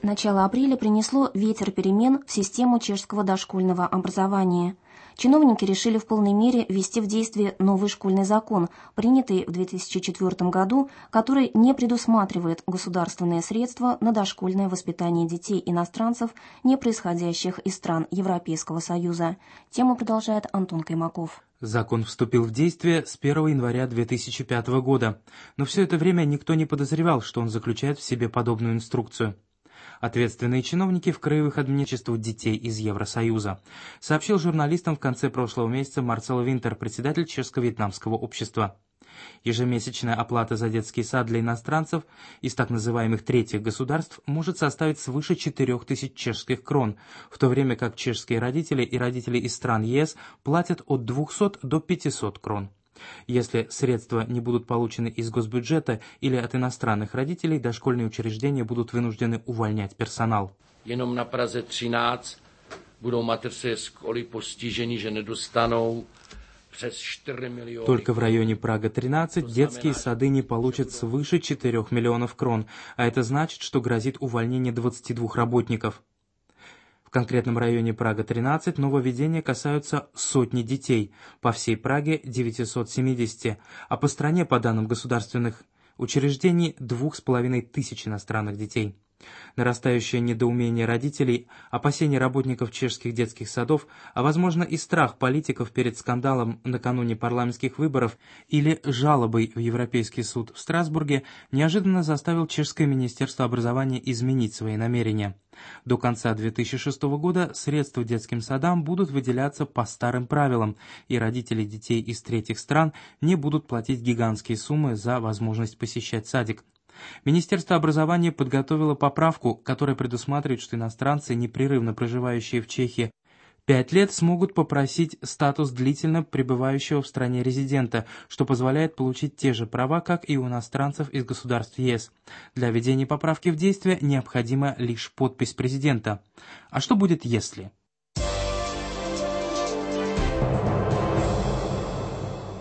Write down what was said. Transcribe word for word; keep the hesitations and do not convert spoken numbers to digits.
Начало апреля принесло ветер перемен в систему чешского дошкольного образования. Чиновники решили в полной мере ввести в действие новый школьный закон, принятый в две тысячи четвёртом году, который не предусматривает государственные средства на дошкольное воспитание детей-иностранцев, не происходящих из стран Европейского Союза. Тему продолжает Антон Каймаков. Закон вступил в действие с первого января две тысячи пятого года, но все это время никто не подозревал, что он заключает в себе подобную инструкцию. Ответственные чиновники в краевых администрациях детей из Евросоюза, сообщил журналистам в конце прошлого месяца Марцел Винтер, председатель Чешско-вьетнамского общества. Ежемесячная оплата за детский сад для иностранцев из так называемых третьих государств может составить свыше четырех тысяч чешских крон, в то время как чешские родители и родители из стран ЕС платят от двухсот до пятисот крон. Если средства не будут получены из госбюджета или от иностранных родителей, дошкольные учреждения будут вынуждены увольнять персонал. Jenom na Praze třináct budou mateřské školy postiženy, že nedostanou přes čtyři miliony. Только в районе Прага-тринадцать детские сады не получат свыше четырёх миллионов крон, а это значит, что грозит увольнение двадцати двух работников. В конкретном районе Прага-тринадцать нововведения касаются сотни детей, по всей Праге девятисот семидесяти, а по стране, по данным государственных учреждений, двух с половиной тысяч иностранных детей. Нарастающее недоумение родителей, опасения работников чешских детских садов, а возможно и страх политиков перед скандалом накануне парламентских выборов или жалобой в Европейский суд в Страсбурге неожиданно заставил чешское министерство образования изменить свои намерения. До конца две тысячи шестого года средства детским садам будут выделяться по старым правилам, и родители детей из третьих стран не будут платить гигантские суммы за возможность посещать садик. Министерство образования подготовило поправку, которая предусматривает, что иностранцы, непрерывно проживающие в Чехии пять лет, смогут попросить статус длительно пребывающего в стране резидента, что позволяет получить те же права, как и у иностранцев из государств ЕС. Для введения поправки в действие необходима лишь подпись президента. А что будет если?